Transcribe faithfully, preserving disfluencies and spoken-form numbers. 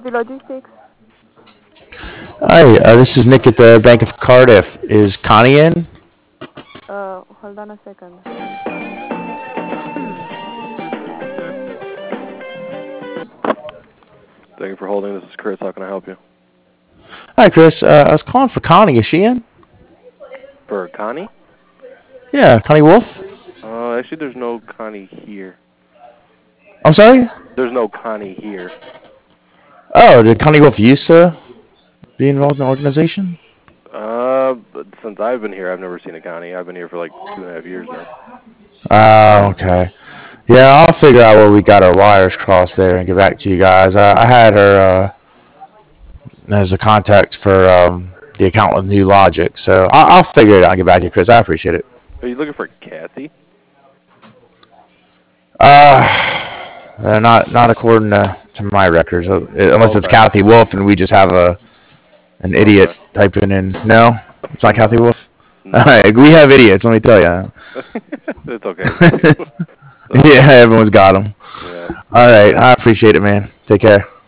Happy Logistics. Hi, uh, this is Nick at the Bank of Cardiff. Is Connie in? Uh, hold on a second. Thank you for holding. This is Chris. How can I help you? Hi, Chris. Uh, I was calling for Connie. Is she in? For Connie? Yeah, Connie Wolf. Uh, actually, there's no Connie here. I'm sorry? There's no Connie here. Oh, did Connie Wolf used to be involved in the organization? Uh, but since I've been here, I've never seen a Connie. I've been here for like two and a half years now. Oh, okay. Yeah, I'll figure out where we got our wires crossed there and get back to you guys. Uh, I had her uh, as a contact for um, the account with New Logic, so I'll, I'll figure it out and get back to you, Chris. I appreciate it. Are you looking for Kathy? Uh, uh, not not according to, to my records, uh, unless it's Okay. Kathy Wolf and we just have a an idiot Okay. typing in. No, it's not Kathy No. Wolf. No. All right, we have idiots. Let me tell you. It's okay. So, Yeah, everyone's got them. yeah. All right, I appreciate it, man. Take care.